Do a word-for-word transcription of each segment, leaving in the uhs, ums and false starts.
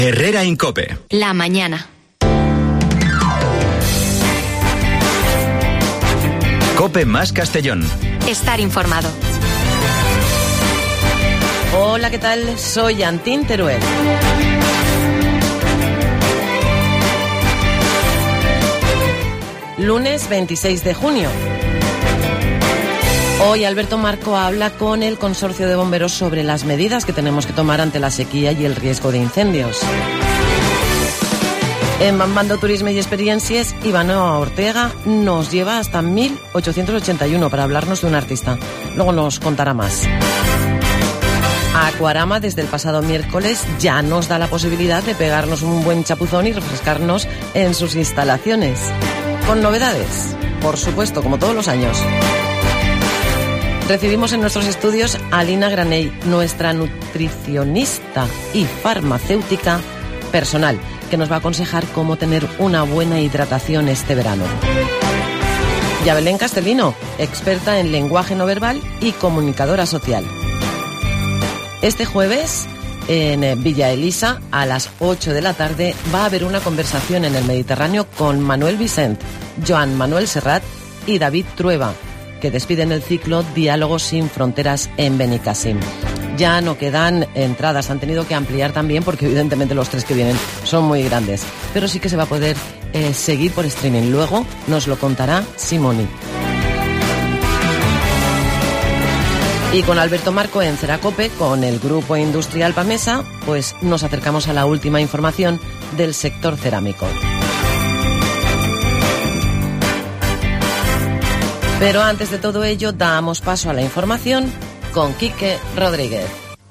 Herrera Incope. La mañana. Cope más Castellón. Estar informado. Hola, ¿qué tal? Soy Antín Teruel. Lunes veintiséis de junio. Hoy Alberto Marco habla con el Consorcio de Bomberos sobre las medidas que tenemos que tomar ante la sequía y el riesgo de incendios. En Bambando Turisme y Experiencias, Ivanoa Ortega nos lleva hasta mil ochocientos ochenta y uno para hablarnos de un artista. Luego nos contará más. Aquarama desde el pasado miércoles ya nos da la posibilidad de pegarnos un buen chapuzón y refrescarnos en sus instalaciones. Con novedades, por supuesto, como todos los años. Recibimos en nuestros estudios a Lina Granell, nuestra nutricionista y farmacéutica personal, que nos va a aconsejar cómo tener una buena hidratación este verano. Y a Belén Castellino, experta en lenguaje no verbal y comunicadora social. Este jueves, en Villa Elisa, a las ocho de la tarde, va a haber una conversación en el Mediterráneo con Manuel Vicent, Joan Manuel Serrat y David Trueba, que despiden el ciclo Diálogos sin Fronteras en Benicàssim. Ya no quedan entradas, han tenido que ampliar también porque evidentemente los tres que vienen son muy grandes, pero sí que se va a poder eh, seguir por streaming. Luego nos lo contará Simoni. Y con Alberto Marco en Ceracope, con el Grupo Industrial Pamesa, pues nos acercamos a la última información del sector cerámico. Pero antes de todo ello, damos paso a la información con Quique Rodríguez.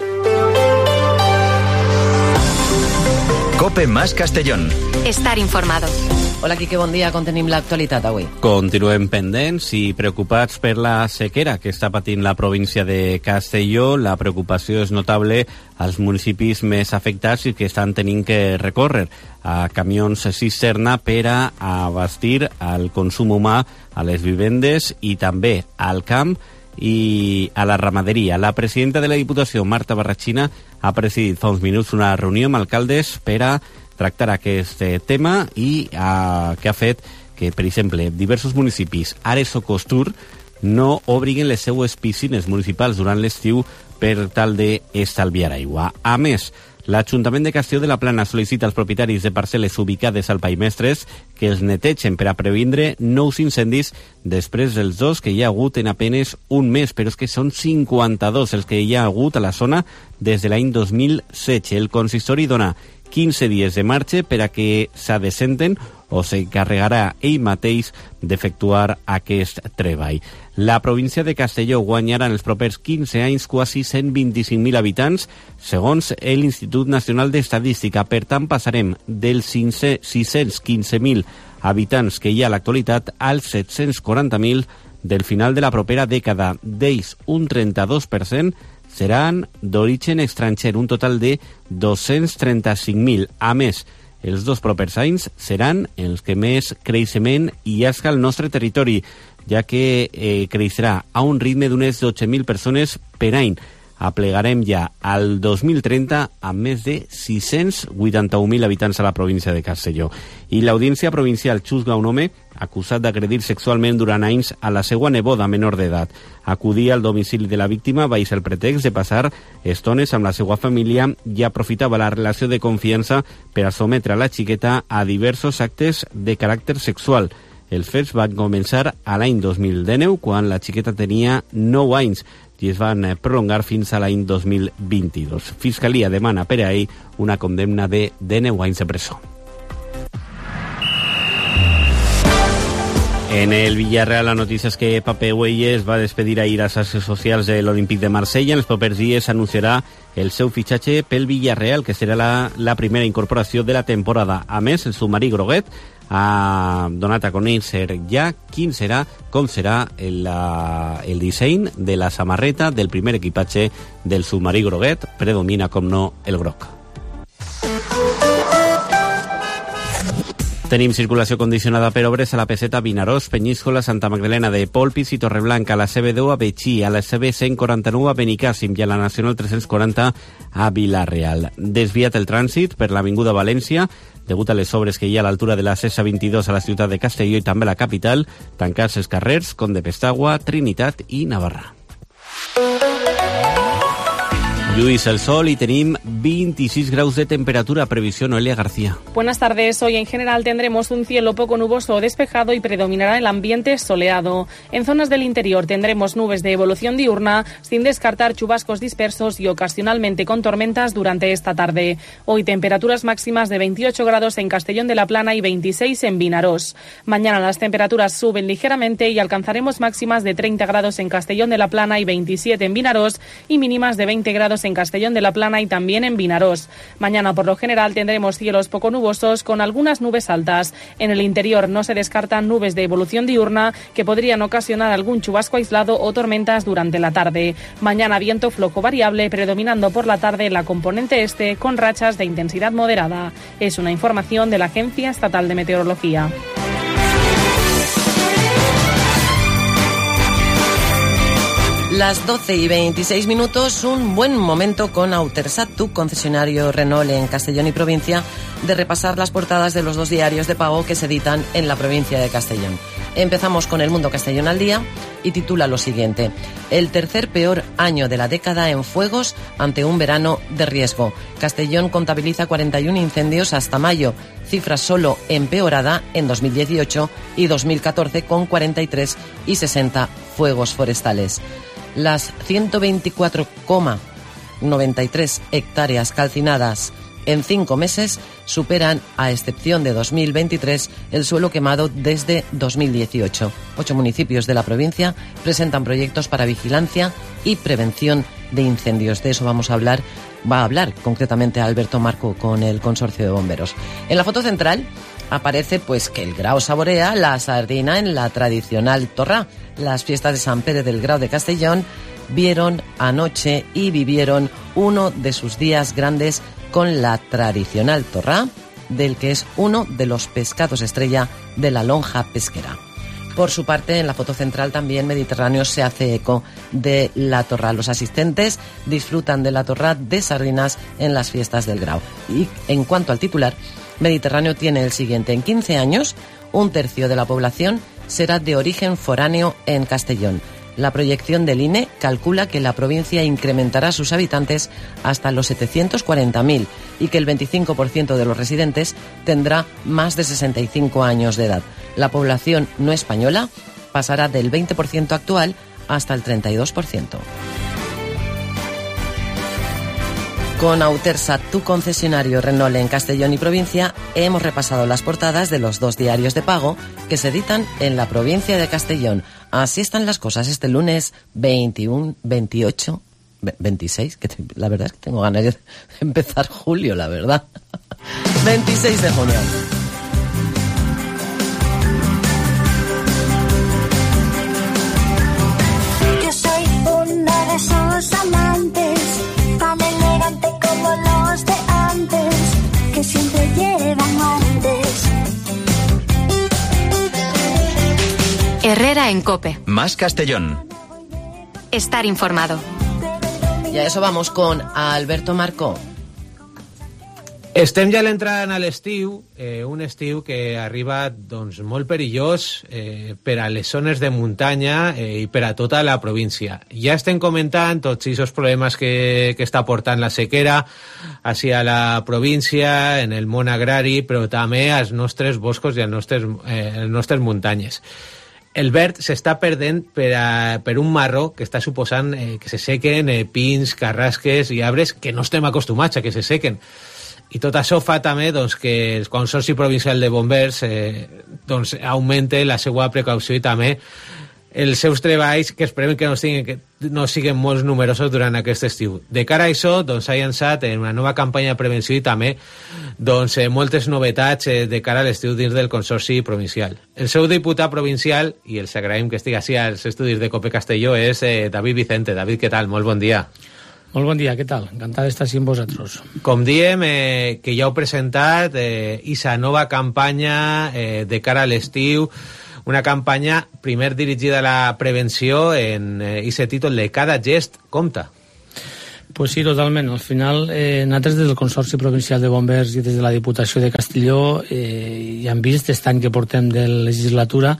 Cope más Castellón. Estar informado. Hola, Quique, bon dia. Com tenim l'actualitat avui? Continuem pendents i preocupats per la sequera que està patint la província de Castelló. La preocupació és notable als municipis més afectats i que estan tenint que recórrer a camions cisterna per a abastir el consum humà a les vivendes i també al camp i a la ramaderia. La presidenta de la Diputació, Marta Barrachina, ha presidit fa uns minuts una reunió amb alcaldes per a tractar aquest tema i uh, que ha fet que, per exemple, diversos municipis, Ares o Costur, no obriguen les seues piscines municipals durant l'estiu per tal d'estalviar aigua. A més, l'Ajuntament de Castelló de la Plana sol·licita als propietaris de parcel·les ubicades al País Mestres que els netegen per a previndre nous incendis després dels dos que hi ha hagut en apenes un mes, però és que són cinquanta-dos els que hi ha hagut a la zona des de l'any dos mil setze. El consistori dona quinze dies de marxa per a que s'adecenten o s'encarregarà ell mateix d'efectuar aquest treball. La província de Castelló guanyarà en els propers quinze anys quasi cent vint-i-cinc mil habitants, segons l'Institut Nacional d'Estadística. Per tant, passarem dels sis-cents quinze mil habitants que hi ha a l'actualitat als set-cents quaranta mil del final de la propera dècada. D'ells, un trenta-dos per cent seran d'origen estranger, un total de dos-cents trenta-cinc mil. A més, els dos propers anys seran els que més creixement hi hagi al nostre territori, ja que eh, creixerà a un ritme d'unes dotze mil persones per any. Aplegarem ja al dos mil trenta amb més de sis-cents vuitanta-un mil habitants a la província de Castelló. I l'Audiència Provincial xusga un home acusat d'agredir sexualment durant anys a la seva neboda menor d'edat. Acudia al domicili de la víctima baix el pretext de passar estones amb la seva família i aprofitava la relació de confiança per a sometre a la xiqueta a diversos actes de caràcter sexual. Els fets van començar a l'any dos mil dinou, quan la xiqueta tenia nou anys, i es van prolongar fins a l'any dos mil vint-i-dos. Fiscalia demana per a ell una condemna de deu anys de presó. En el Villarreal, la notícia és que Pape Güelles va despedir ahir les xarxes socials de l'Olímpic de Marsella. En els propers dies s'anunciarà el seu fitxatge pel Villarreal, que serà la, la primera incorporació de la temporada. A més, el submarí groguet ha donat a conèixer ja quin serà, com serà el, el disseny de la samarreta del primer equipatge del submarí groguet. Predomina, com no, el groc. Tenim circulació condicionada per obres a la P Z Vinaròs, Penyíscola, Santa Magdalena de Polpís i Torreblanca, a la C B deu a Betxí, a la C B cent quaranta-nou a Benicàssim i a la Nacional tres-cents quaranta a Vila-real. Desviat el trànsit per l'Avinguda València, degut a les obres que hi ha a l'altura de la C S vint-i-dos a la ciutat de Castelló i també a la capital, tancats els carrers Conde Pestagua, Trinitat i Navarra. Lluís el sol y tenim veintiséis grados de temperatura. Previsión Noelia García. Buenas tardes. Hoy en general tendremos un cielo poco nuboso o despejado y predominará el ambiente soleado. En zonas del interior tendremos nubes de evolución diurna, sin descartar chubascos dispersos y ocasionalmente con tormentas durante esta tarde. Hoy temperaturas máximas de veintiocho grados en Castellón de la Plana y veintiséis en Vinaròs. Mañana las temperaturas suben ligeramente y alcanzaremos máximas de treinta grados en Castellón de la Plana y veintisiete en Vinaròs y mínimas de veinte grados en Castellón de la Plana y también en Vinaròs. Mañana por lo general tendremos cielos poco nubosos con algunas nubes altas. En el interior no se descartan nubes de evolución diurna que podrían ocasionar algún chubasco aislado o tormentas durante la tarde. Mañana viento flojo variable predominando por la tarde la componente este con rachas de intensidad moderada. Es una información de la Agencia Estatal de Meteorología. Las doce y veintiséis minutos, un buen momento con Autersat, tu concesionario Renault en Castellón y provincia, de repasar las portadas de los dos diarios de pago que se editan en la provincia de Castellón. Empezamos con El Mundo Castellón al día y titula lo siguiente: el tercer peor año de la década en fuegos ante un verano de riesgo. Castellón contabiliza cuarenta y uno incendios hasta mayo, cifra solo empeorada en dos mil dieciocho y dos mil catorce con cuarenta y tres y sesenta fuegos forestales. Las ciento veinticuatro coma noventa y tres hectáreas calcinadas en cinco meses superan, a excepción de dos mil veintitrés, el suelo quemado desde dos mil dieciocho. Ocho municipios de la provincia presentan proyectos para vigilancia y prevención de incendios. De eso vamos a hablar, va a hablar concretamente Alberto Marco con el Consorcio de Bomberos. En la foto central aparece pues que el Grau saborea la sardina en la tradicional torrá. Las fiestas de San Pere del Grau de Castellón vieron anoche y vivieron uno de sus días grandes con la tradicional torrá, del que es uno de los pescados estrella de la lonja pesquera. Por su parte, en la foto central también Mediterráneo se hace eco de la torrá. Los asistentes disfrutan de la torrá de sardinas en las fiestas del Grau. Y en cuanto al titular, Mediterráneo tiene el siguiente: en quince años, un tercio de la población será de origen foráneo en Castellón. La proyección del I N E calcula que la provincia incrementará sus habitantes hasta los setecientos cuarenta mil y que el veinticinco por ciento de los residentes tendrá más de sesenta y cinco años de edad. La población no española pasará del veinte por ciento actual hasta el treinta y dos por ciento. Con Autersat, tu concesionario Renault en Castellón y provincia, hemos repasado las portadas de los dos diarios de pago que se editan en la provincia de Castellón. Así están las cosas este lunes veintiuno, veintiocho, veintiséis, que te, la verdad es que tengo ganas de empezar julio, la verdad. veintiséis de junio. Yo soy una de esos amantes tan elegante como los de antes, que siempre llevan guantes. Herrera en COPE. Más Castellón. Estar informado. Y a eso vamos con Alberto Marco. Estem ja a l'entrada a l'estiu, eh, un estiu que arriba doncs, molt perillós eh, per a les zones de muntanya eh, i per a tota la província. Ja estem comentant tots aquests problemes que, que està portant la sequera hacia la província, en el món agrari, però també als nostres boscos i als nostres, eh, als nostres muntanyes. El verd s'està perdent per, a, per un marró que està suposant eh, que se sequen eh, pins, carrasques i arbres que no estem acostumats a que se sequen. I tot això fa també doncs, que el Consorci Provincial de Bombers eh, doncs, augmente la seva precaució i també els seus treballs, que esperem que no, siguin, que no siguin molt numerosos durant aquest estiu. De cara a això, doncs, s'ha llançat en una nova campanya de prevenció i també doncs, eh, moltes novetats eh, de cara a l'estiu dins del Consorci Provincial. El seu diputat provincial, i els agraïm que estigui així als estudis de COPE Castelló, és eh, David Vicente. David, què tal? Molt bon dia. Molt bon dia, què tal? Encantat d'estar així amb vosaltres. Com diem, eh, que ja heu presentat eh, esa nova campanya eh, de cara a l'estiu, una campanya primer dirigida a la prevenció en eh, ese títol de Cada gest compta. Pues sí, totalment. Al final, eh, nosaltres des del Consorci Provincial de Bombers i des de la Diputació de Castelló eh, ja hem vist aquest any que portem de legislatura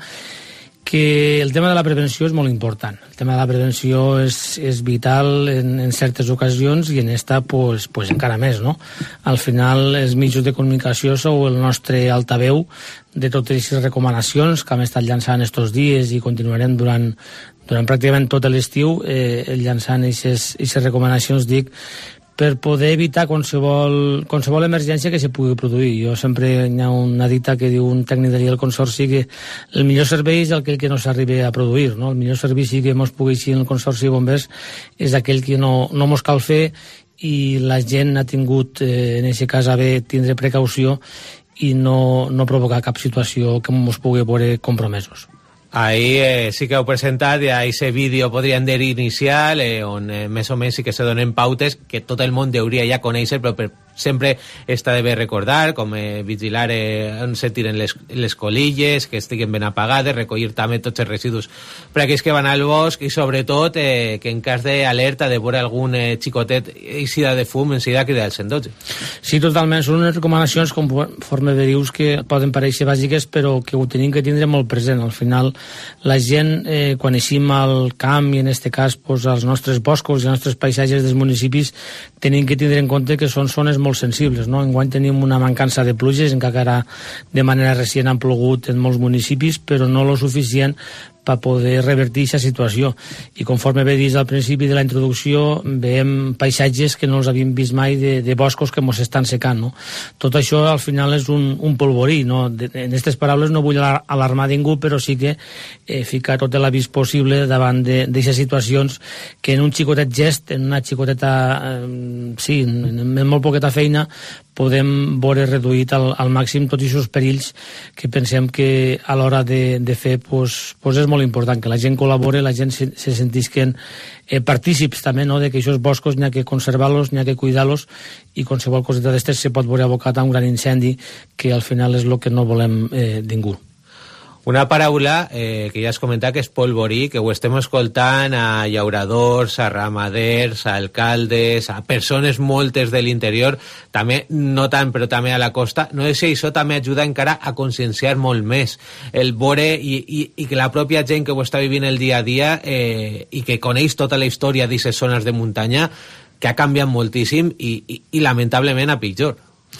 que el tema de la prevenció és molt important. El tema de la prevenció és, és vital en, en certes ocasions i en esta pues, pues encara més, no? Al final els mitjans de comunicació sou el nostre altaveu de totes aquestes recomanacions que hem estat llançant estos dies i continuarem durant, durant pràcticament tot l'estiu eh, llançant aquestes recomanacions, dic, per poder evitar qualsevol, qualsevol emergència que se pugui produir. Jo sempre hi ha una dita que diu un tècnic del Consorci que el millor servei és aquell que no s'arribi a produir, no? El millor servici que ens pugui així en el Consorci de Bombers és aquell que no, no mos cal fer i la gent ha tingut, eh, en aquest cas, a bé tindre precaució i no, no provocar cap situació que ens pugui veure compromesos. Ahí eh, sí que heu presentat ja ese vídeo, podríem dir, inicial, eh, on eh, més o menys sí que se donen pautes que tot el món hauria ja conèixer, però per, sempre està de bé recordar, com eh, vigilar eh, on se tiren les, les colilles, que estiguen ben apagades, recollir també tots els residus per aquells que van al bosc i sobretot eh, que en cas d'alerta de veure algun eh, xicotet eixida de fum, enseguida cridar el cent dotze. Sí, totalment. Són unes recomanacions conforme verius que poden parèixer bàsiques però que ho tenim que tindre molt present. Al final la gent, eh, quan eixim al camp i en aquest cas pues, als nostres boscos i als nostres paisatges dels municipis, tenim que tindre en compte que són zones molt sensibles, no? Enguany tenim una mancança de pluges, encara de manera recent han plogut en molts municipis, però no lo suficient per poder revertir aquesta situació. I conforme bé dit al principi de la introducció, veiem paisatges que no els havíem vist mai de, de boscos que ens estan secant, no? Tot això al final és un, un polvorí, no? De, en aquestes paraules no vull alarmar ningú, però sí que eh, ficar tot l'avís possible davant d'aquestes situacions que en un xicotet gest, en una xicoteta, eh, sí, en, en molt poqueta feina, podem veure reduït al, al màxim tots aquests perills que pensem que a l'hora de, de fer pues, pues és molt important, que la gent col·labore, la gent se, se sentisquen eh, partícips també, no?, de que aquests boscos n'hi ha que conservar-los, n'hi ha que cuidar-los i qualsevol coseta d'estes se pot veure abocat a un gran incendi que al final és el que no volem eh, ningú. Una paraula eh, que ja has comentat que és polvorí, que ho estem escoltant a llauradors, a ramaders, a alcaldes, a persones moltes de l'interior, també, no tant, però també a la costa. No sé si això també ajuda encara a conscienciar molt més el veure i, i, i que la pròpia gent que ho està vivint el dia a dia eh, i que coneix tota la història d'aquestes zones de muntanya, que ha canviat moltíssim i, i, i lamentablement a pitjor.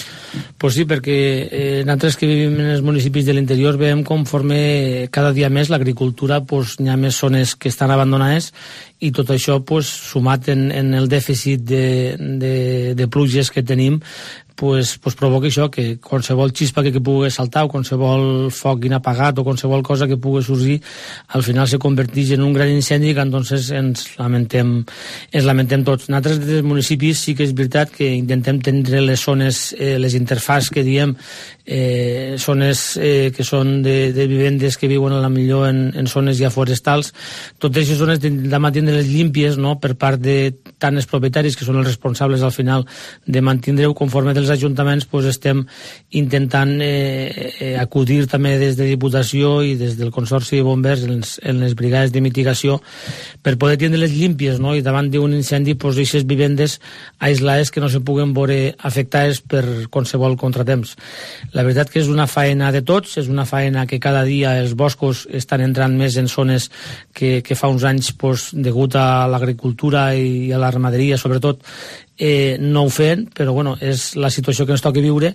Pues sí, perquè eh, nosaltres que vivim en els municipis de l'interior veiem conforme cada dia més l'agricultura pues, hi ha més zones que estan abandonades i tot això pues, sumat en, en el dèficit de, de, de pluges que tenim pues, pues provoca això, que qualsevol xispa que, que pugui saltar o qualsevol foc inapagat o qualsevol cosa que pugui sorgir al final se converteix en un gran incendi que entonces ens lamentem, ens lamentem tots. Nosaltres des dels municipis sí que és veritat que intentem tenir les zones, eh, les interfaces que diem, eh, zones eh, que són de, de vivendes que viuen a la millor en, en zones ja forestals. Totes aquestes zones de mantenir-les límpies, no?, per part de tant els propietaris que són els responsables al final de mantenir-ho conforme dels ajuntaments, pues estem intentant eh, eh, acudir també des de Diputació i des del Consorci de Bombers en les, en les brigades de mitigació per poder tindre-les límpies, no?, i davant d'un incendi pues aquestes vivendes aislades que no se puguen veure afectades per qualsevol contratemps. La veritat que és una faena de tots, és una faena que cada dia els boscos estan entrant més en zones que, que fa uns anys pues, degut a l'agricultura i a la ramaderia sobretot eh, no ho fem, però bueno, és la situació que ens toca viure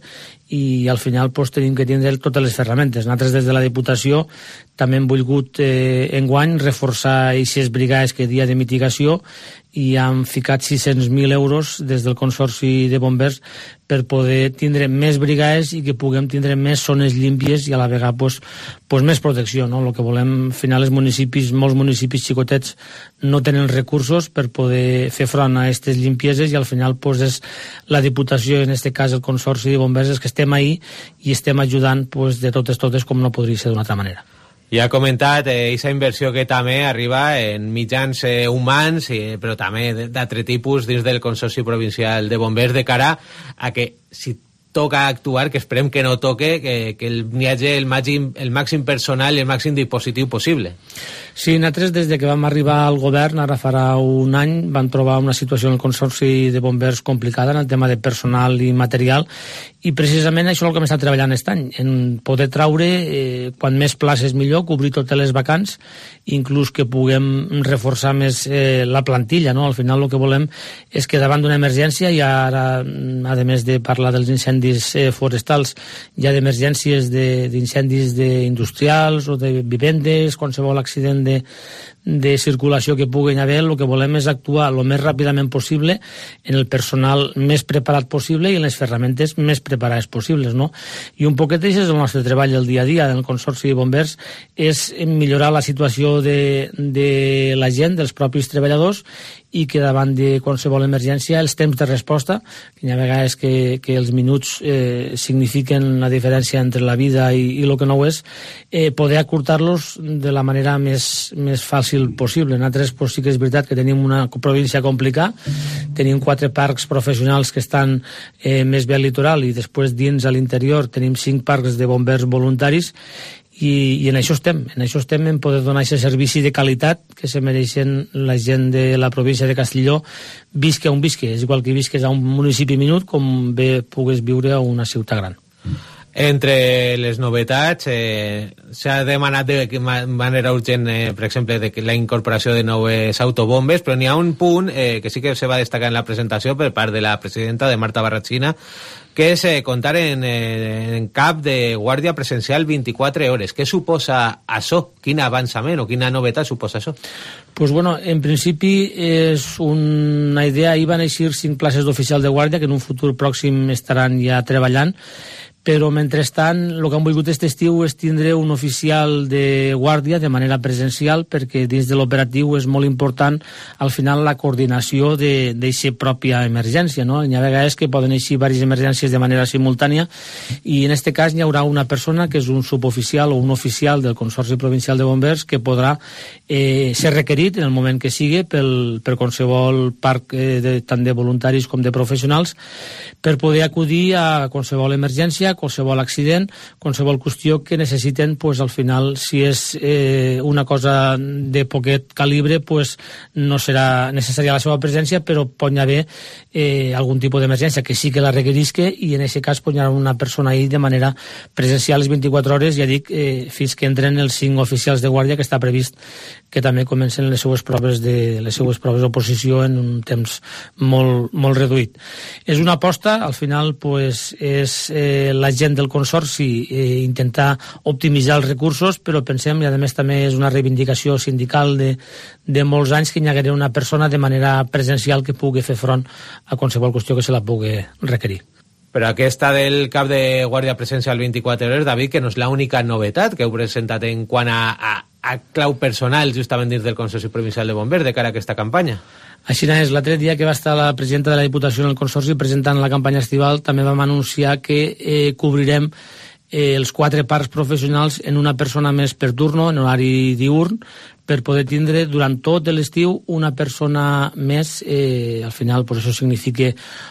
i al final pues, tenim que tindre totes les ferramentes. Nosaltres des de la Diputació també hem volgut eh, enguany reforçar aquestes brigades que dia de mitigació i han ficat sis-cents mil euros des del Consorci de Bombers per poder tindre més brigades i que puguem tindre més zones límpies i a la vegada pues, pues més protecció, no? El que volem, al final, els municipis, molts municipis xicotets no tenen recursos per poder fer front a aquestes limpieses i al final pues, és la Diputació, en aquest cas el Consorci de Bombers, és que estem ahí i estem ajudant pues, de totes totes com no podria ser d'una altra manera. I ha comentat aquesta eh, inversió que també arriba en mitjans eh, humans, eh, però també d'altre tipus dins del Consorci Provincial de Bombers, de cara a que si toca actuar, que esperem que no toque, que, que n'hi hagi el màxim, el màxim personal i el màxim dispositiu possible. Sí, nosaltres des de que vam arribar al govern, ara farà un any, vam trobar una situació en el Consorci de Bombers complicada en el tema de personal i material, i precisament això és el que hem estat treballant aquest any, en poder traure, eh, quan més places millor, cobrir totes les vacants, inclús que puguem reforçar més eh, la plantilla, no? Al final el que volem és que davant d'una emergència, i ara, a més de parlar dels incendis eh, forestals, hi ha d'emergències d'incendis industrials o de vivendes, qualsevol accident de, de circulació que puguin haver, el que volem és actuar el més ràpidament possible en el personal més preparat possible i en les ferramentes més preparades possibles, no? I un poquet això és el nostre treball del dia a dia del Consorci de Bombers, és millorar la situació de, de la gent, dels propis treballadors, i que davant de qualsevol emergència els temps de resposta, que hi ha vegades que, que els minuts eh, signifiquen la diferència entre la vida i, i el que no ho és, eh, poder acurtar-los de la manera més, més fàcil possible. Nosaltres pues, sí que és veritat que tenim una província complicada, tenim quatre parcs professionals que estan eh, més bé al litoral, i després dins a l'interior tenim cinc parcs de bombers voluntaris, I, i en això estem, en això estem en poder donar aquest servici de qualitat que se mereixen la gent de la província de Castelló, visca on visca, és igual que visques a un municipi minut com bé pugues viure a una ciutat gran. Entre les novetats, eh, s'ha demanat de manera urgent, eh, per exemple, de la incorporació de noves autobombes, però n'hi ha un punt eh, que sí que se va destacar en la presentació per part de la presidenta, de Marta Barratxina, que és eh, comptar en, eh, en cap de guàrdia presencial vint-i-quatre hores. Què suposa això? Quin avançament o quina novetat suposa això? Pues bueno, en principi és una idea, hi van eixir cinc places d'oficial de guàrdia que en un futur pròxim estaran ja treballant, però mentrestant el que han volgut aquest estiu és tindre un oficial de guàrdia de manera presencial, perquè dins de l'operatiu és molt important al final la coordinació d'aquesta pròpia emergència, no? Hi ha vegades que poden eixir diverses emergències de manera simultània, i en aquest cas hi haurà una persona que és un suboficial o un oficial del Consorci Provincial de Bombers que podrà eh, ser requerit en el moment que sigui pel, per qualsevol parc eh, de, tant de voluntaris com de professionals, per poder acudir a qualsevol emergència, qualsevol accident, qualsevol qüestió que necessiten, pues, al final, si és eh, una cosa de poquet calibre, pues, no serà necessària la seva presència, però pot haver eh, algun tipus d'emergència que sí que la requerisque, i en aquest cas pot haver una persona ahí de manera presencial les vint-i-quatre hores, ja dic, eh, fins que entren els cinc oficials de guàrdia, que està previst que també comencen les seues proves de les seues proves d'oposició en un temps molt, molt reduït. És una aposta, al final, pues, és eh, la gent del Consorci eh, intentar optimitzar els recursos, però pensem, i a més també és una reivindicació sindical de, de molts anys, que hi hagués una persona de manera presencial que pugui fer front a qualsevol qüestió que se la pugui requerir. Però aquesta del cap de guàrdia presencial vint-i-quatre hores, David, que no és l'única novetat que heu presentat en quant a, a, a clau personal justament dins del Consorci Provincial de Bombers de cara a aquesta campanya. Així és, l'altre dia que va estar la presidenta de la Diputació en el Consorci presentant la campanya estival, també vam anunciar que eh, cobrirem eh, els quatre parcs professionals en una persona més per turno, en horari diurn, per poder tindre durant tot l'estiu una persona més. Eh, al final, pues, això significa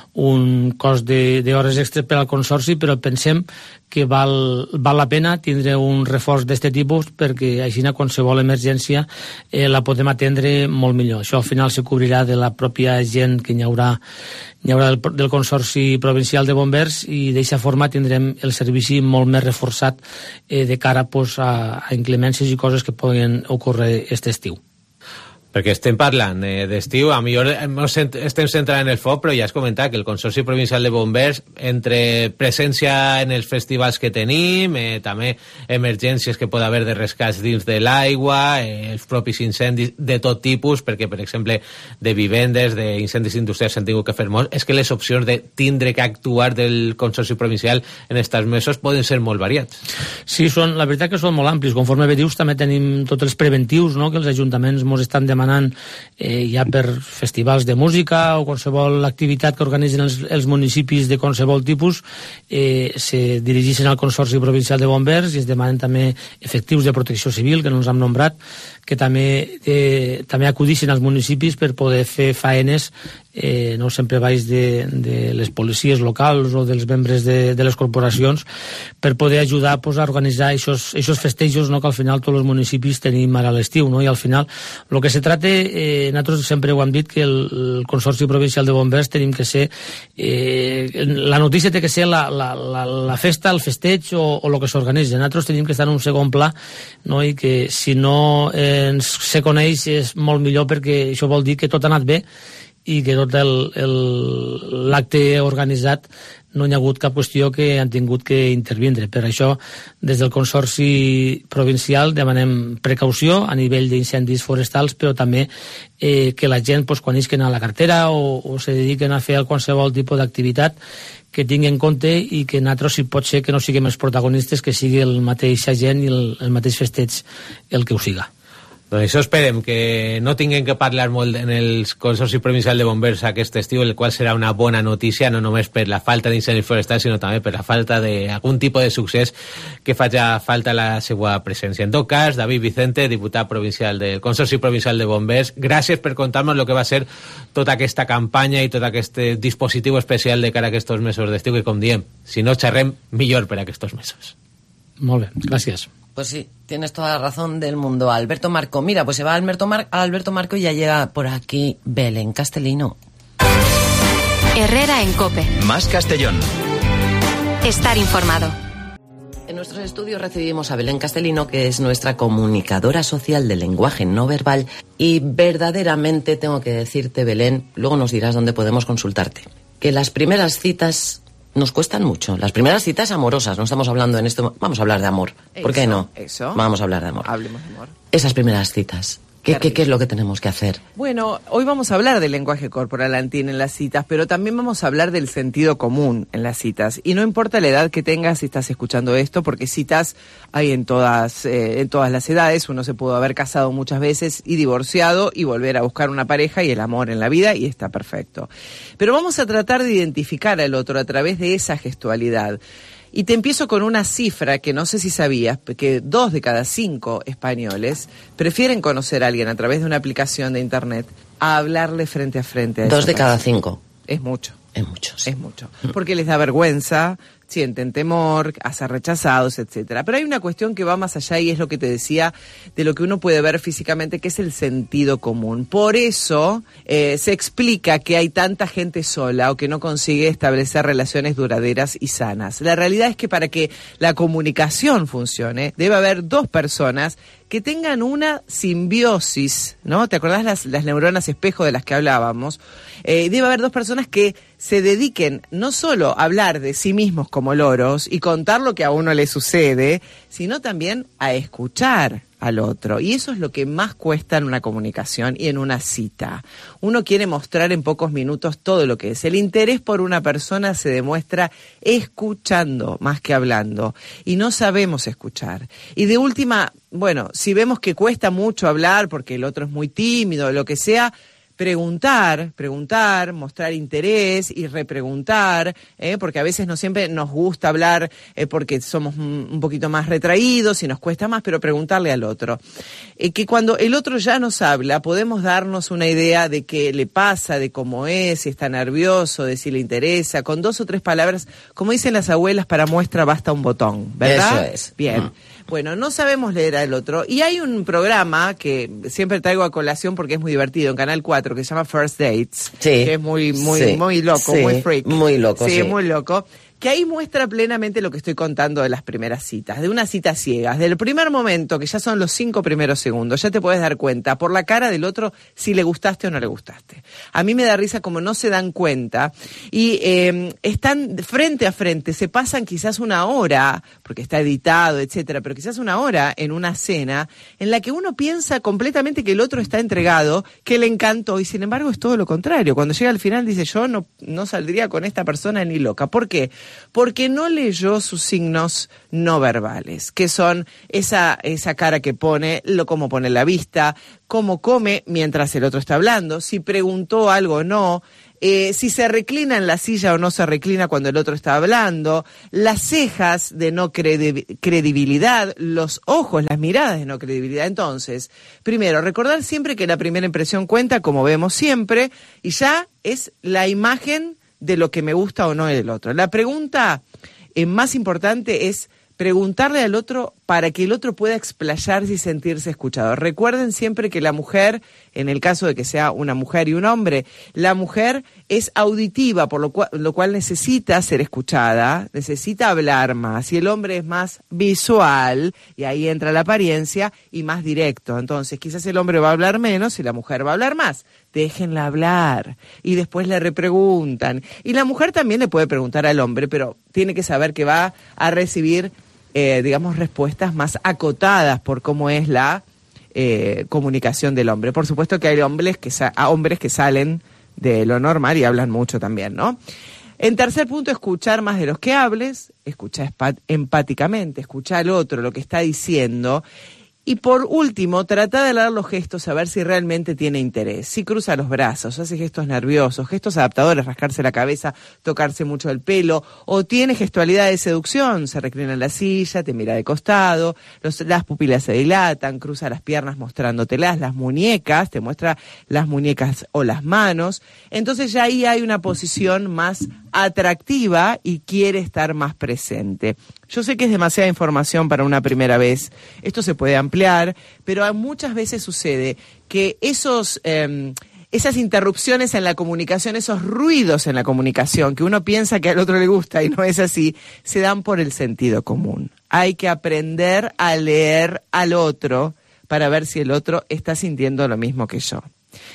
un cost d'hores extres per al Consorci, però pensem que val, val la pena tindre un reforç d'aquest tipus, perquè així a qualsevol emergència eh, la podem atendre molt millor. Això al final se cobrirà de la pròpia gent que hi haurà, hi haurà del, del Consorci Provincial de Bombers, i d'aquesta forma tindrem el servici molt més reforçat eh, de cara, pues, a, a inclemències i coses que poden ocórrer aquest estiu. Perquè estem parlant eh, d'estiu, a millor estem centrant en el foc, però ja has comentat que el Consorci Provincial de Bombers, entre presència en els festivals que tenim, eh, també emergències que pot haver de rescats dins de l'aigua, eh, els propis incendis de tot tipus, perquè, per exemple, de vivendes, d'incendis industrials s'han tingut que fer molts, és que les opcions de tindre que actuar del Consorci Provincial en aquests mesos poden ser molt variats. Sí, són, la veritat que són molt amplis. Conforme bé dius, també tenim tots els preventius, no?, que els ajuntaments ens estan demanant demanant eh, ja per festivals de música o qualsevol activitat que organitzen els, els municipis de qualsevol tipus, eh, se dirigeixen al Consorci Provincial de Bombers i es demanen també efectius de protecció civil, que no ens hem nombrat, que també, eh, també acudixen als municipis per poder fer faenes eh, no sempre baix de, de les policies locals o dels membres de, de les corporacions, per poder ajudar pues, a organitzar aquests festejos, no, que al final tots els municipis tenim ara a l'estiu, no? I al final el que se trata, eh, nosaltres sempre ho hem dit, que el, el Consorci Provincial de Bombers tenim que ser eh, la notícia té que ser la, la, la, la festa, el festeig o, o el que s'organitza. Nosaltres tenim que estar en un segon pla, no? I que si no eh, ens se coneix és molt millor, perquè això vol dir que tot ha anat bé i que tot l'acte organitzat no hi ha hagut cap qüestió que han tingut que intervindre. Per això, des del Consorci Provincial demanem precaució a nivell d'incendis forestals, però també eh, que la gent, pues, quan isquen a la cartera o, o se dediquen a fer qualsevol tipus d'activitat, que tingui en compte i que nosaltres, si pot ser, que no siguem els protagonistes, que sigui el mateix agent i el, el mateix festeig el que ho siga. Doncs això esperem, que no tinguem que parlar molt en el Consorci Provincial de Bombers aquest estiu, el qual serà una bona notícia, no només per la falta d'incendis forestals, sinó també per la falta d'algun tipus de succés que faci falta la seva presència. En tot cas, David Vicente, diputat provincial del Consorci Provincial de Bombers, gràcies per contar-nos el que va ser tota aquesta campanya i tot aquest dispositiu especial de cara a aquests mesos d'estiu, que, com diem, si no xerrem, millor per a aquests mesos. Molt bé, gràcies. Pues sí, tienes toda la razón del mundo. Alberto Marco, mira, pues se va Alberto, Mar Alberto Marco y ya llega por aquí Belén Castellino. Herrera en COPE. Más Castellón. Estar informado. En nuestros estudios recibimos a Belén Castellino, que es nuestra comunicadora social del lenguaje no verbal, y verdaderamente tengo que decirte, Belén, luego nos dirás dónde podemos consultarte, que las primeras citas nos cuestan mucho. Las primeras citas amorosas, no estamos hablando en esto... Vamos a hablar de amor. ¿Por eso, qué no? Eso. Vamos a hablar de amor. Hablemos de amor. Esas primeras citas. ¿Qué, qué, ¿Qué es lo que tenemos que hacer? Bueno, hoy vamos a hablar del lenguaje corporal antín en las citas, pero también vamos a hablar del sentido común en las citas. Y no importa la edad que tengas si estás escuchando esto, porque citas hay en todas, eh, en todas las edades. Uno se pudo haber casado muchas veces y divorciado y volver a buscar una pareja y el amor en la vida, y está perfecto. Pero vamos a tratar de identificar al otro a través de esa gestualidad. Y te empiezo con una cifra que no sé si sabías, que dos de cada cinco españoles prefieren conocer a alguien a través de una aplicación de internet a hablarle frente a frente a esa Dos de persona. cada cinco. Es mucho. Es mucho, sí. Es mucho. Porque les da vergüenza, sienten temor, a ser rechazados, etcétera. Pero hay una cuestión que va más allá, y es lo que te decía, de lo que uno puede ver físicamente, que es el sentido común. Por eso eh, se explica que hay tanta gente sola o que no consigue establecer relaciones duraderas y sanas. La realidad es que para que la comunicación funcione, debe haber dos personas que tengan una simbiosis, ¿no? ¿Te acordás las, las neuronas espejo de las que hablábamos? Eh, debe haber dos personas que se dediquen no solo a hablar de sí mismos como loros y contar lo que a uno le sucede, sino también a escuchar al otro. Y eso es lo que más cuesta en una comunicación y en una cita. Uno quiere mostrar en pocos minutos todo lo que es. El interés por una persona se demuestra escuchando más que hablando. Y no sabemos escuchar. Y de última, bueno, si vemos que cuesta mucho hablar porque el otro es muy tímido o lo que sea, preguntar, preguntar, mostrar interés y repreguntar, ¿eh? Porque a veces no siempre nos gusta hablar eh, porque somos un poquito más retraídos y nos cuesta más, pero preguntarle al otro. Eh, que cuando el otro ya nos habla, podemos darnos una idea de qué le pasa, de cómo es, si está nervioso, de si le interesa. Con dos o tres palabras, como dicen las abuelas, para muestra basta un botón, ¿verdad? Eso es. Bien. Mm. Bueno, no sabemos leer al otro. Y hay un programa que siempre traigo a colación porque es muy divertido, en Canal cuatro, que se llama First Dates. Sí. Que es muy, muy, sí, muy loco, sí, muy freak. Muy loco, sí. Sí, muy loco. Que ahí muestra plenamente lo que estoy contando de las primeras citas, de unas citas ciegas. Del primer momento, que ya son los cinco primeros segundos, ya te puedes dar cuenta por la cara del otro si le gustaste o no le gustaste. A mí me da risa como no se dan cuenta y eh, están frente a frente, se pasan quizás una hora, porque está editado, etcétera, pero quizás una hora en una cena en la que uno piensa completamente que el otro está entregado, que le encantó, y sin embargo es todo lo contrario. Cuando llega al final dice, yo no, no saldría con esta persona ni loca. ¿Por qué? porque no leyó sus signos no verbales, que son esa, esa cara que pone, lo cómo pone la vista, cómo come mientras el otro está hablando, si preguntó algo o no, Eh, si se reclina en la silla o no se reclina cuando el otro está hablando, las cejas de no credi- credibilidad, los ojos, las miradas de no credibilidad. Entonces, primero, recordar siempre que la primera impresión cuenta, como vemos siempre, y ya es la imagen de lo que me gusta o no del otro. La pregunta eh, más importante es preguntarle al otro para que el otro pueda explayarse y sentirse escuchado. Recuerden siempre que la mujer, en el caso de que sea una mujer y un hombre, la mujer es auditiva, por lo cual, lo cual necesita ser escuchada, necesita hablar más, y el hombre es más visual, y ahí entra la apariencia, y más directo. Entonces, quizás el hombre va a hablar menos y la mujer va a hablar más. Déjenla hablar, y después le repreguntan. Y la mujer también le puede preguntar al hombre, pero tiene que saber que va a recibir Eh, digamos, respuestas más acotadas por cómo es la eh, comunicación del hombre. Por supuesto que hay hombres que, sa- hombres que salen de lo normal y hablan mucho también, ¿no? En tercer punto, escuchar más de los que hables, escuchar espat- empáticamente, escuchar al otro, lo que está diciendo. Y por último, trata de leer los gestos, a ver si realmente tiene interés. Si cruza los brazos, hace gestos nerviosos, gestos adaptadores, rascarse la cabeza, tocarse mucho el pelo, o tiene gestualidad de seducción, se reclina en la silla, te mira de costado, los, las pupilas se dilatan, cruza las piernas mostrándotelas, las muñecas, te muestra las muñecas o las manos. Entonces ya ahí hay una posición más atractiva y quiere estar más presente. Yo sé que es demasiada información para una primera vez, esto se puede ampliar, pero muchas veces sucede que esos, eh, esas interrupciones en la comunicación, esos ruidos en la comunicación, que uno piensa que al otro le gusta y no es así, se dan por el sentido común. Hay que aprender a leer al otro para ver si el otro está sintiendo lo mismo que yo.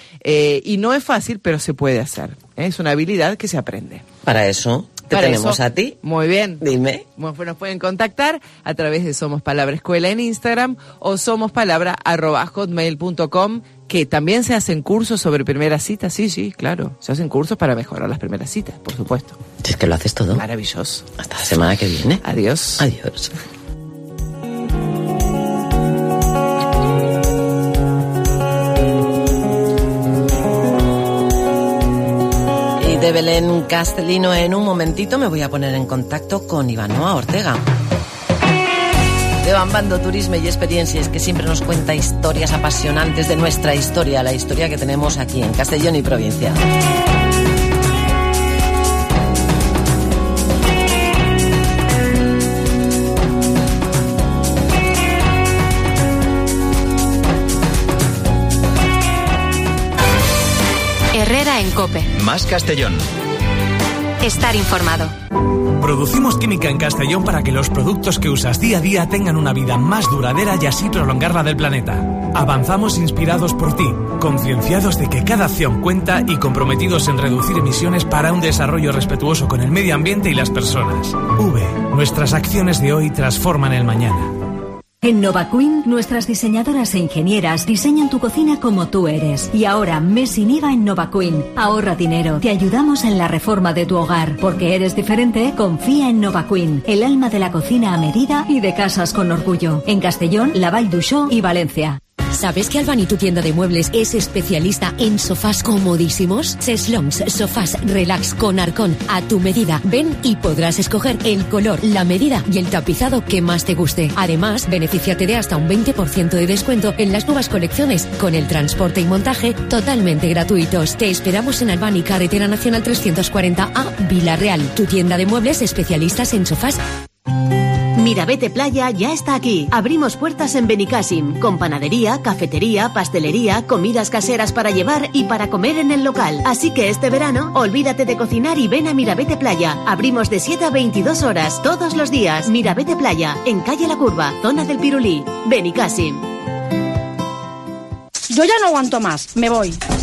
Eh, y no es fácil, pero se puede hacer. ¿eh? Es una habilidad que se aprende. Para eso te Para tenemos eso, a ti. Muy bien. Dime. Bueno, pues nos pueden contactar a través de Somos Palabra Escuela en Instagram o somospalabra arroba hotmail punto com, que también se hacen cursos sobre primeras citas. Sí, sí, claro. Se hacen cursos para mejorar las primeras citas, por supuesto. Si es que lo haces todo. Maravilloso. Hasta la semana que viene. Adiós. Adiós. De Belén Castellino, en un momentito me voy a poner en contacto con Ivanoa Ortega, de Bambando Turisme y Experiencias, que siempre nos cuenta historias apasionantes de nuestra historia, la historia que tenemos aquí en Castellón y provincia. Herrera en COPE. Más Castellón. Estar informado. Producimos química en Castellón para que los productos que usas día a día tengan una vida más duradera y así prolongar la del planeta. Avanzamos inspirados por ti, concienciados de que cada acción cuenta y comprometidos en reducir emisiones para un desarrollo respetuoso con el medio ambiente y las personas. V. Nuestras acciones de hoy transforman el mañana. En NovaQueen, nuestras diseñadoras e ingenieras diseñan tu cocina como tú eres. Y ahora, mes sin I V A en NovaQueen. Ahorra dinero, te ayudamos en la reforma de tu hogar. Porque eres diferente, confía en NovaQueen, el alma de la cocina a medida y de casas con orgullo. En Castellón, La Vall d'Uixó y Valencia. ¿Sabes que Albany, tu tienda de muebles, es especialista en sofás comodísimos? Cheslongs, sofás relax con arcón a tu medida. Ven y podrás escoger el color, la medida y el tapizado que más te guste. Además, benefíciate de hasta un veinte por ciento de descuento en las nuevas colecciones, con el transporte y montaje totalmente gratuitos. Te esperamos en Albany, Carretera Nacional trescientos cuarenta A, Villarreal, tu tienda de muebles especialistas en sofás. Mirabete Playa ya está aquí. Abrimos puertas en Benicàssim, con panadería, cafetería, pastelería, comidas caseras para llevar y para comer en el local. Así que este verano, olvídate de cocinar y ven a Mirabete Playa. Abrimos de siete a veintidós horas, todos los días. Mirabete Playa, en Calle La Curva, zona del Pirulí, Benicàssim. Yo ya no aguanto más, me voy.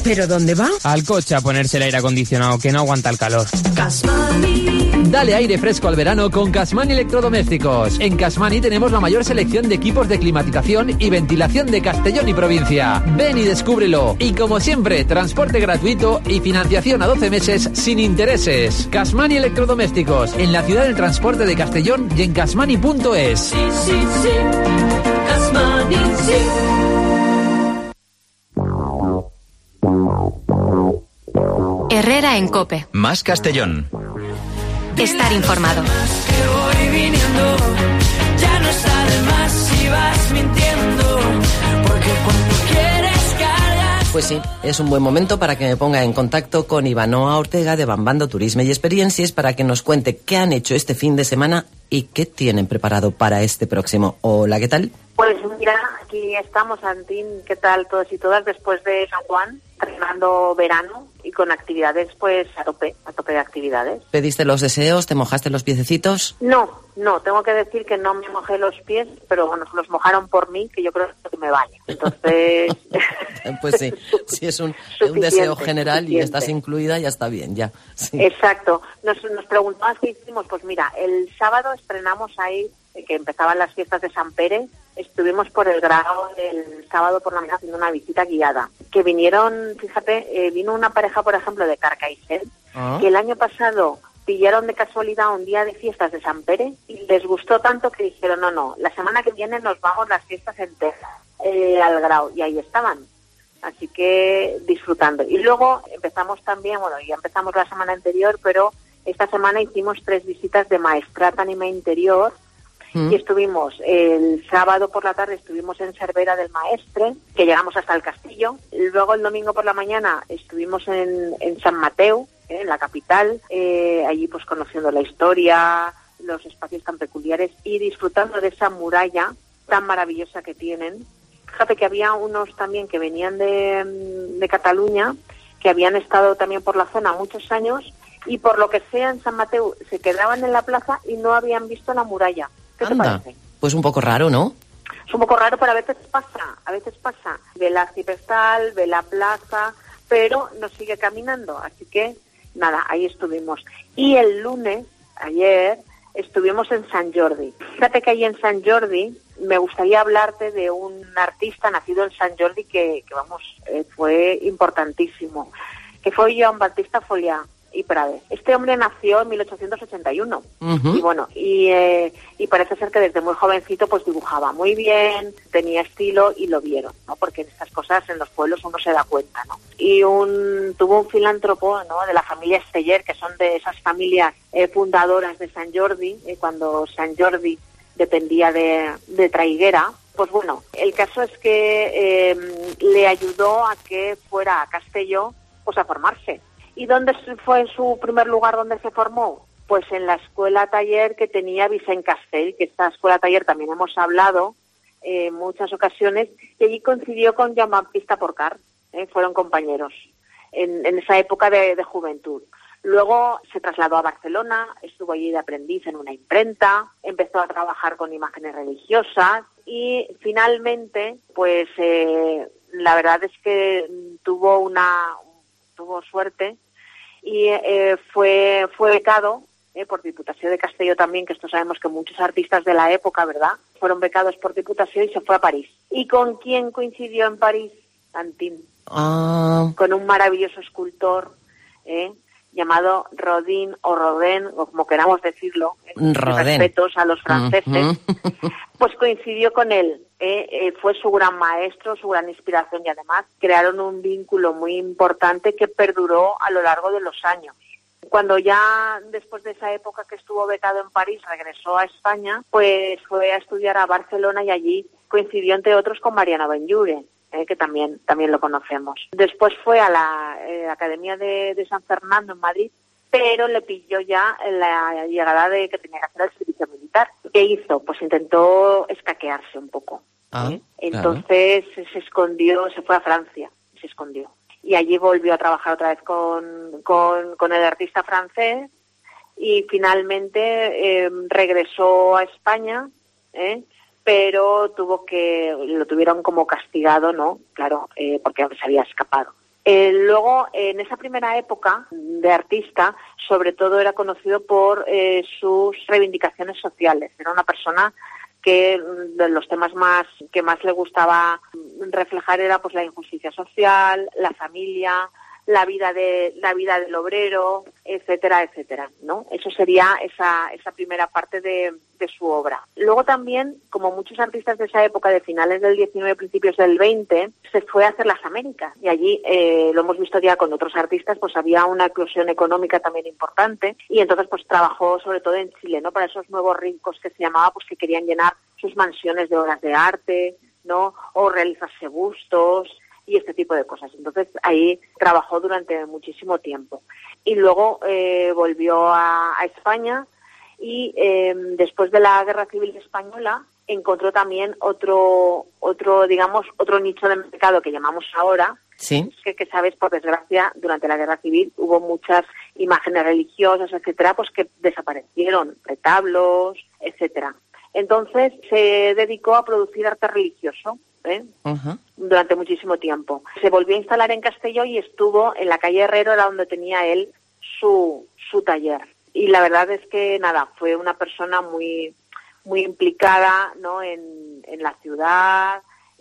¿Pero dónde va? Al coche a ponerse el aire acondicionado, que no aguanta el calor. Dale aire fresco al verano con Casmani Electrodomésticos. En Casmani tenemos la mayor selección de equipos de climatización y ventilación de Castellón y provincia. Ven y descúbrelo. Y como siempre, transporte gratuito y financiación a doce meses sin intereses. Casmani Electrodomésticos, en la ciudad del transporte de Castellón y en casmani punto es. Sí, sí, sí. Casmani, sí. Herrera en COPE. Más Castellón. Estar informado. Que voy viniendo, ya no está de más si vas mintiendo, porque cuando quieres cargas. Pues sí, es un buen momento para que me ponga en contacto con Ivanoa Ortega de Bambando Turisme y Experiencias para que nos cuente qué han hecho este fin de semana y qué tienen preparado para este próximo. Hola, ¿qué tal? Pues mira, aquí estamos, Antín, ¿qué tal todos y todas después de San Juan, terminando verano y con actividades pues a tope, a tope de actividades? ¿Pediste los deseos? ¿Te mojaste los piececitos? No, no, tengo que decir que no me mojé los pies, pero bueno, los mojaron por mí, que yo creo que me vale. Entonces... Pues sí, si es un, un deseo general suficiente. Y estás incluida, ya está bien, ya. Sí. Exacto. Nos, nos preguntabas qué hicimos, pues mira, el sábado estrenamos ahí, que empezaban las fiestas de San Pere, estuvimos por el Grao el sábado por la mañana haciendo una visita guiada. Que vinieron, fíjate, eh, vino una pareja, por ejemplo, de Carcaixent, ¿Ah? que el año pasado pillaron de casualidad un día de fiestas de San Pere y les gustó tanto que dijeron, no, no, la semana que viene nos vamos las fiestas enteras eh, al Grao. Y ahí estaban. Así que disfrutando. Y luego empezamos también, bueno, ya empezamos la semana anterior, pero esta semana hicimos tres visitas de Maestrat Anima Interior. Y estuvimos el sábado por la tarde, estuvimos en Cervera del Maestre, que llegamos hasta el castillo. Luego el domingo por la mañana estuvimos en, en San Mateo, eh, en la capital, eh, allí pues conociendo la historia, los espacios tan peculiares y disfrutando de esa muralla tan maravillosa que tienen. Fíjate que había unos también que venían de, de Cataluña, que habían estado también por la zona muchos años y por lo que sea en San Mateo se quedaban en la plaza y no habían visto la muralla. ¿Qué Anda. te parece? Pues un poco raro, ¿no? Es un poco raro, pero a veces pasa, a veces pasa. Ve la arciprestal, ve la plaza, pero nos sigue caminando. Así que, nada, ahí estuvimos. Y el lunes, ayer, estuvimos en Sant Jordi. Fíjate que ahí en Sant Jordi me gustaría hablarte de un artista nacido en Sant Jordi que, que vamos, eh, fue importantísimo, que fue Joan Baptista Folià y Prade. Este hombre nació en mil ochocientos ochenta y uno uh-huh. y bueno, y, eh, y parece ser que desde muy jovencito pues dibujaba muy bien, tenía estilo y lo vieron, ¿no? Porque en estas cosas en los pueblos uno se da cuenta, ¿no? Y un tuvo un filántropo, ¿no? De la familia Esteller, que son de esas familias eh, fundadoras de Sant Jordi, eh, cuando Sant Jordi dependía de, de Traiguera. Pues bueno, el caso es que eh, le ayudó a que fuera a Castelló pues a formarse. ¿Y dónde fue su primer lugar donde se formó? Pues en la escuela taller que tenía Vicent Castell, que esta escuela taller también hemos hablado en eh, muchas ocasiones, y allí coincidió con Joan Baptista Porcar, eh, fueron compañeros en, en esa época de, de juventud. Luego se trasladó a Barcelona, estuvo allí de aprendiz en una imprenta, empezó a trabajar con imágenes religiosas y finalmente, pues eh, la verdad es que tuvo una tuvo suerte y eh, fue fue becado eh, por Diputación de Castelló también, que esto sabemos que muchos artistas de la época, ¿verdad?, fueron becados por Diputación y se fue a París. ¿Y con quién coincidió en París? Antín. Ah. Con un maravilloso escultor eh, llamado Rodin o Rodin, o como queramos decirlo, eh, respetos a los franceses, uh-huh. Pues coincidió con él. Eh, eh, fue su gran maestro, su gran inspiración y además crearon un vínculo muy importante que perduró a lo largo de los años. Cuando ya después de esa época que estuvo becado en París regresó a España, pues fue a estudiar a Barcelona y allí coincidió entre otros con Mariano Benlliure, eh, que también también lo conocemos. Después fue a la eh, Academia de, de San Fernando en Madrid, pero le pilló ya la llegada de que tenía que hacer el servicio militar. ¿Qué hizo? Pues intentó escaquearse un poco. Ah, ¿eh? Entonces claro. se escondió, se fue a Francia, se escondió. Y allí volvió a trabajar otra vez con, con, con el artista francés y finalmente eh, regresó a España, ¿eh? Pero tuvo que, lo tuvieron como castigado, ¿no? Claro, eh, porque se había escapado. Eh, luego, en esa primera época de artista, sobre todo era conocido por eh, sus reivindicaciones sociales. Era una persona que de los temas más que más le gustaba reflejar era pues la injusticia social, la familia, la vida de la vida del obrero, etcétera, etcétera, ¿no? Eso sería esa esa primera parte de, de su obra. Luego también, como muchos artistas de esa época, de finales del diecinueve, principios del veinte, se fue a hacer las Américas y allí eh, lo hemos visto ya con otros artistas, pues había una eclosión económica también importante y entonces pues trabajó sobre todo en Chile, ¿no? Para esos nuevos ricos que se llamaba, pues que querían llenar sus mansiones de obras de arte, ¿no? O realizarse bustos y este tipo de cosas. Entonces ahí trabajó durante muchísimo tiempo. Y luego eh, volvió a, a España y eh, después de la Guerra Civil Española encontró también otro, otro digamos, otro nicho de mercado que llamamos ahora. Sí. Que, que sabes, por desgracia, durante la Guerra Civil hubo muchas imágenes religiosas, etcétera, pues que desaparecieron, retablos, etcétera. Entonces se dedicó a producir arte religioso. ¿Eh? Uh-huh. Durante muchísimo tiempo. Se volvió a instalar en Castelló y estuvo en la calle Herrero, era donde tenía él su, su taller. Y la verdad es que, nada, fue una persona muy muy implicada, ¿no? en, en la ciudad,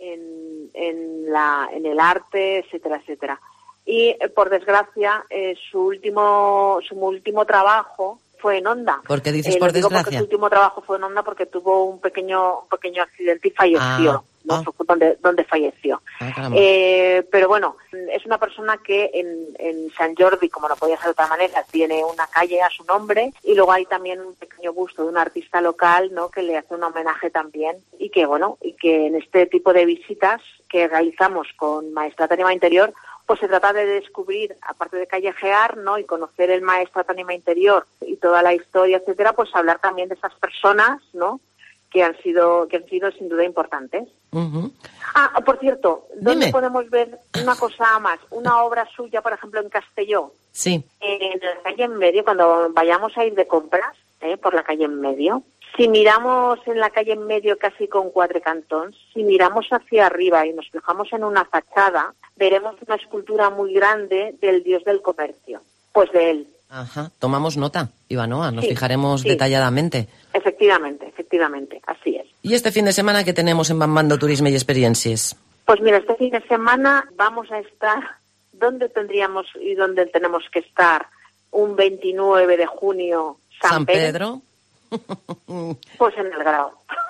en, en, la, en el arte, etcétera, etcétera. Y, eh, por desgracia, eh, su último su último trabajo fue en Onda. ¿Por qué dices eh, por digo desgracia? Porque su último trabajo fue en Onda porque tuvo un pequeño un pequeño accidente y falleció. Ah. ¿no? Ah. Fue donde, donde falleció. Ah, eh, pero bueno, es una persona que en, en San Jordi, como no podía ser de otra manera, tiene una calle a su nombre y luego hay también un pequeño busto de un artista local, ¿no? Que le hace un homenaje también y que, bueno, y que en este tipo de visitas que realizamos con Maestrat Anima Interior, pues se trata de descubrir, aparte de callejear, ¿no? Y conocer el Maestrat Anima Interior y toda la historia, etcétera, pues hablar también de esas personas, ¿no? que han sido que han sido sin duda importantes. Uh-huh. Ah, por cierto, ¿dónde Dime. podemos ver una cosa más? Una obra suya, por ejemplo, en Castelló. Sí. En la calle en medio, cuando vayamos a ir de compras, ¿eh? Por la calle en medio. Si miramos en la calle en medio casi con Quatre Cantons, si miramos hacia arriba y nos fijamos en una fachada, veremos una escultura muy grande del dios del comercio. Pues de él. Ajá, tomamos nota, Ivanoa, nos Sí, fijaremos sí. detalladamente. Efectivamente, efectivamente, así es. ¿Y este fin de semana qué tenemos en Bambando Turisme y Experiencias? Pues mira, este fin de semana vamos a estar donde tendríamos y donde tenemos que estar un veintinueve de junio, San, San Pedro. Pedro. Pues en el Grao.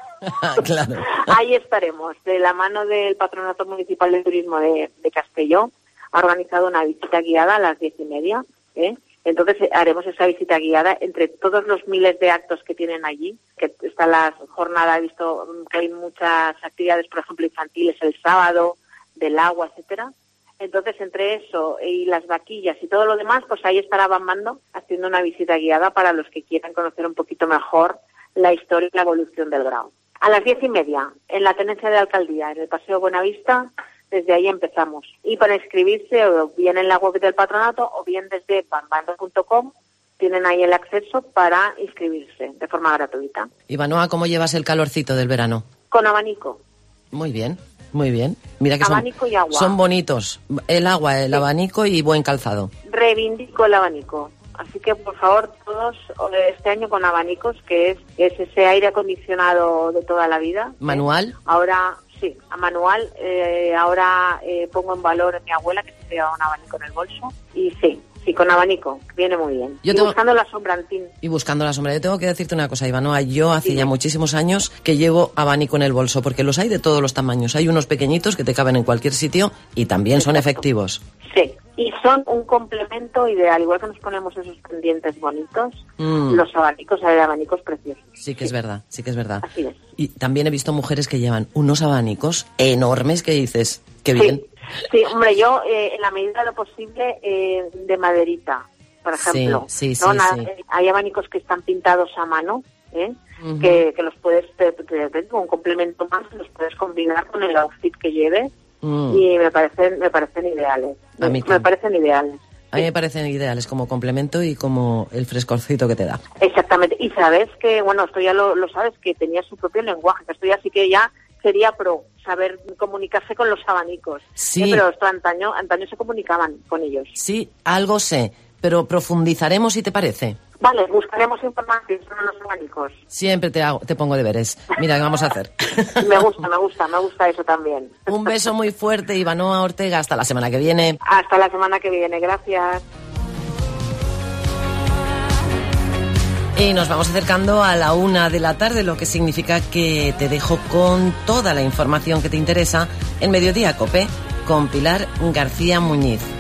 Claro. Ahí estaremos, de la mano del Patronato Municipal de Turismo de, de Castelló. Ha organizado una visita guiada a las diez y media, ¿eh? Entonces haremos esa visita guiada entre todos los miles de actos que tienen allí, que está la jornada, he visto que hay muchas actividades, por ejemplo, infantiles el sábado, del agua, etcétera. Entonces, entre eso y las vaquillas y todo lo demás, pues ahí estará Bambando haciendo una visita guiada para los que quieran conocer un poquito mejor la historia y la evolución del Grao. A las diez y media, en la tenencia de alcaldía, en el Paseo Buenavista, desde ahí empezamos. Y para inscribirse, o bien en la web del patronato, o bien desde bambando punto com, tienen ahí el acceso para inscribirse de forma gratuita. Ivanoa, ¿cómo llevas el calorcito del verano? Con abanico. Muy bien, muy bien. Mira que son, Abanico y agua. son bonitos. El agua, el abanico y buen calzado. Reivindico el abanico. Así que, por favor, todos este año con abanicos, que es, es ese aire acondicionado de toda la vida. ¿Manual? ¿eh? Ahora, sí, a manual. Eh, ahora eh, pongo en valor a mi abuela, que se lleva un abanico en el bolso. Y sí, sí, con abanico, viene muy bien. Yo y tengo... buscando la sombra, Antín. Y buscando la sombra. Yo tengo que decirte una cosa, Ivanoa. Yo hace Sí. ya muchísimos años que llevo abanico en el bolso, porque los hay de todos los tamaños. Hay unos pequeñitos que te caben en cualquier sitio y también son efectivos. Sí, y son un complemento ideal. Igual que nos ponemos esos pendientes bonitos, Mm. los abanicos, hay abanicos preciosos. Sí que es verdad, sí que es verdad. Así es. Y también he visto mujeres que llevan unos abanicos enormes que dices, qué bien. Sí, sí, hombre, yo eh, en la medida de lo posible eh, de maderita, por ejemplo. Sí, sí, ¿no? sí, Na- sí. eh, Hay abanicos que están pintados a mano, ¿eh? Ujú. que, que los puedes, te, te- te- un complemento más, los puedes combinar con el outfit que lleves Mm. y me parecen, me parecen ideales. A mí me también. parecen ideales. A mí me parecen ideales como complemento y como el frescorcito que te da. Exactamente. Y sabes que, bueno, esto ya lo, lo sabes, que tenía su propio lenguaje, que esto ya sí que ya sería pro saber comunicarse con los abanicos. Sí. Eh, pero esto antaño, antaño se comunicaban con ellos. Sí, algo sé, pero profundizaremos si te parece. Vale, buscaremos información sobre los abanicos. Siempre te hago, te pongo deberes. Mira, ¿qué vamos a hacer? Me gusta, me gusta, me gusta eso también. Un beso muy fuerte, Ivanoa Ortega. Hasta la semana que viene. Hasta la semana que viene, gracias. Y nos vamos acercando a la una de la tarde, lo que significa que te dejo con toda la información que te interesa en Mediodía Cope con Pilar García Muñiz.